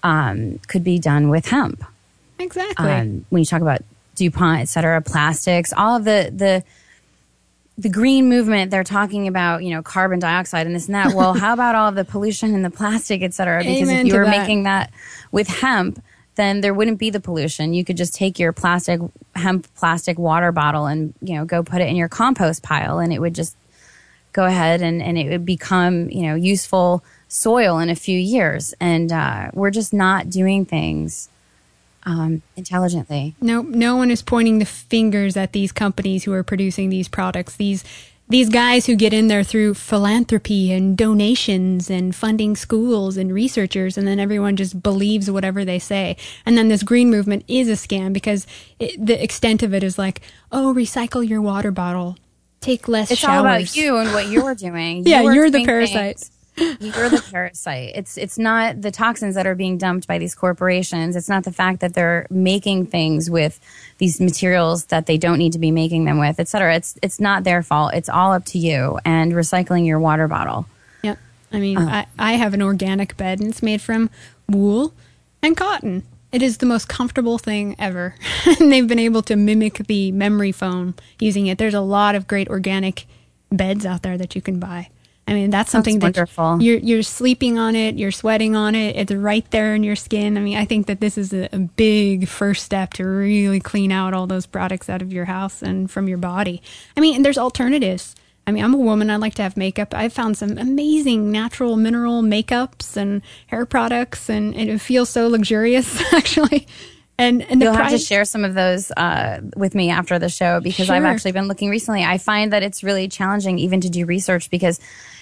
done with hemp. Exactly. When you talk about DuPont, et cetera, plastics, all of the green movement, they're talking about, carbon dioxide and this and that. Well, how about all of the pollution and the plastic, et cetera? Because if you were making that with hemp, then there wouldn't be the pollution. You could just take your hemp plastic water bottle and, go put it in your compost pile, and it would just go ahead and it would become, useful soil in a few years. And we're just not doing things intelligently. No one is pointing the fingers at these companies who are producing these products. These guys who get in there through philanthropy and donations and funding schools and researchers, and then everyone just believes whatever they say. And then this green movement is a scam because the extent of it is like, oh, recycle your water bottle, take less showers. It's all about you and what you're doing. You're the parasite. You're the parasite. It's not the toxins that are being dumped by these corporations. It's not the fact that they're making things with these materials that they don't need to be making them with, et cetera. It's not their fault. It's all up to you and recycling your water bottle. Yep. I mean, I have an organic bed, and it's made from wool and cotton. It is the most comfortable thing ever. And they've been able to mimic the memory foam using it. There's a lot of great organic beds out there that you can buy. I mean, that's something that you're sleeping on it, you're sweating on it, it's right there in your skin. I mean, I think that this is a big first step to really clean out all those products out of your house and from your body. I mean, and there's alternatives. I mean, I'm a woman, I like to have makeup. I've found some amazing natural mineral makeups and hair products, and it feels so luxurious, actually. And you'll have to share some of those with me after the show, because I've actually been looking recently. I find that it's really challenging even to do research because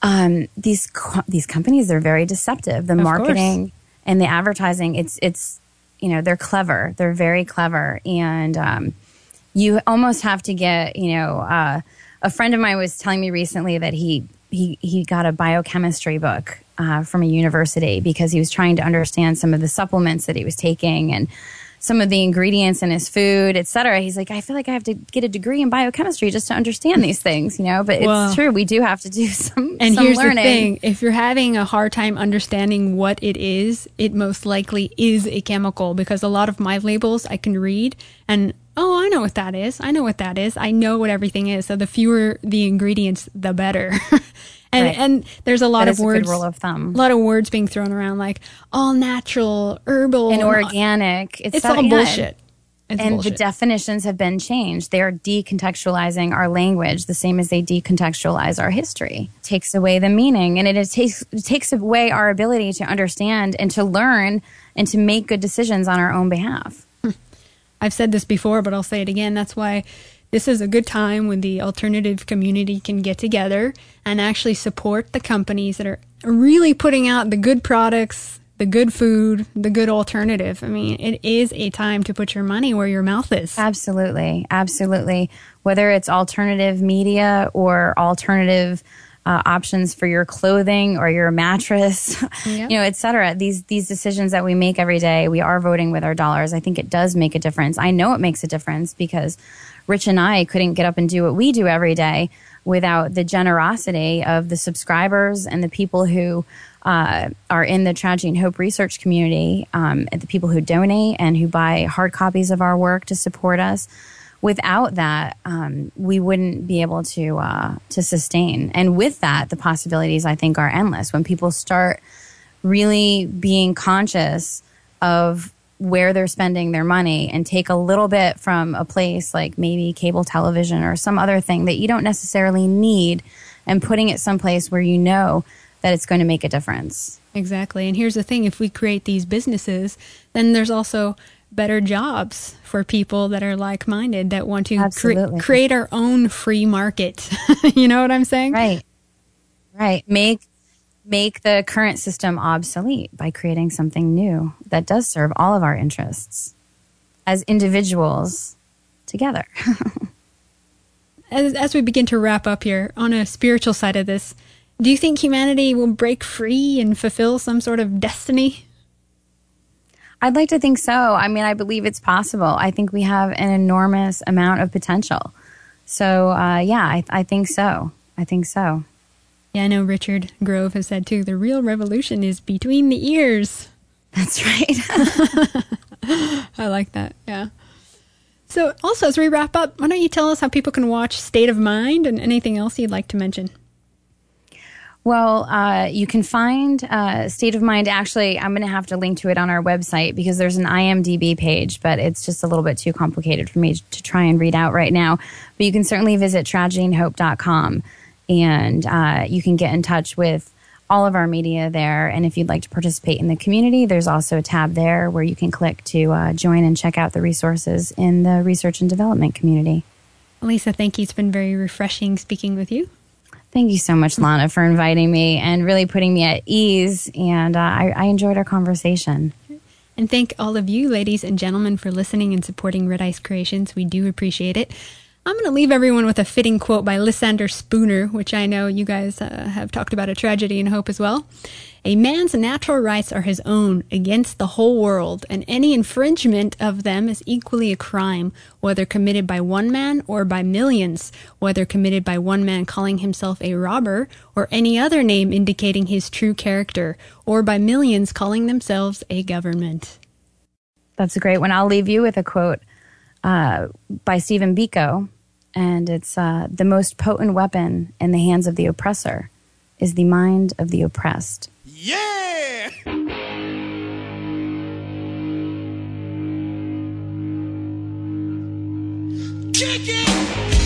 these companies, they're very deceptive. The marketing and the advertising, it's they're clever. They're very clever. And you almost have to get, a friend of mine was telling me recently that he got a biochemistry book from a university because he was trying to understand some of the supplements that he was taking and some of the ingredients in his food, et cetera. He's like, I feel like I have to get a degree in biochemistry just to understand these things, but it's true. We do have to do some here's learning. The thing. If you're having a hard time understanding what it is, it most likely is a chemical, because a lot of my labels I can read and, I know what that is. I know what that is. I know what everything is. So the fewer the ingredients, the better. And there's a lot of words. Good rule of thumb. A lot of words being thrown around like all natural, herbal, and organic. It's all bullshit. It's and bullshit. The definitions have been changed. They are decontextualizing our language the same as they decontextualize our history. It takes away the meaning, and it takes away our ability to understand and to learn and to make good decisions on our own behalf. I've said this before, but I'll say it again. That's why this is a good time when the alternative community can get together and actually support the companies that are really putting out the good products, the good food, the good alternative. I mean, it is a time to put your money where your mouth is. Absolutely. Absolutely. Whether it's alternative media or alternative options for your clothing or your mattress, et cetera. These decisions that we make every day, we are voting with our dollars. I think it does make a difference. I know it makes a difference because Rich and I couldn't get up and do what we do every day without the generosity of the subscribers and the people who are in the Tragedy and Hope research community, and the people who donate and who buy hard copies of our work to support us. Without that, we wouldn't be able to sustain. And with that, the possibilities, I think, are endless. When people start really being conscious of where they're spending their money and take a little bit from a place like maybe cable television or some other thing that you don't necessarily need and putting it someplace where you know that it's going to make a difference. Exactly. And here's the thing. If we create these businesses, then there's also better jobs for people that are like-minded, that want to create our own free market. You know what I'm saying? Right. Make the current system obsolete by creating something new that does serve all of our interests as individuals together. As we begin to wrap up here, on a spiritual side of this, do you think humanity will break free and fulfill some sort of destiny? I'd like to think so. I mean, I believe it's possible. I think we have an enormous amount of potential. So, I think so. Yeah, I know Richard Grove has said, too, the real revolution is between the ears. That's right. I like that, yeah. So, also, as we wrap up, why don't you tell us how people can watch State of Mind and anything else you'd like to mention? Well, you can find State of Mind. Actually, I'm going to have to link to it on our website because there's an IMDb page, but it's just a little bit too complicated for me to try and read out right now. But you can certainly visit tragedyandhope.com, and you can get in touch with all of our media there. And if you'd like to participate in the community, there's also a tab there where you can click to join and check out the resources in the research and development community. Lisa, thank you. It's been very refreshing speaking with you. Thank you so much, Lana, for inviting me and really putting me at ease. And I enjoyed our conversation. And thank all of you, ladies and gentlemen, for listening and supporting Red Ice Creations. We do appreciate it. I'm going to leave everyone with a fitting quote by Lysander Spooner, which I know you guys have talked about a Tragedy and Hope as well. A man's natural rights are his own against the whole world, and any infringement of them is equally a crime, whether committed by one man or by millions, whether committed by one man calling himself a robber or any other name indicating his true character, or by millions calling themselves a government. That's a great one. I'll leave you with a quote by Stephen Biko, and it's, the most potent weapon in the hands of the oppressor is the mind of the oppressed. Yeah! Kick it!